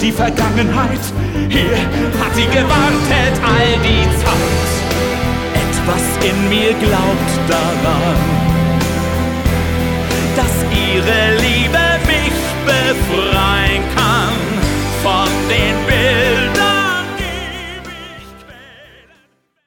die Vergangenheit. Hier hat sie gewartet all die Zeit. Etwas in mir glaubt daran.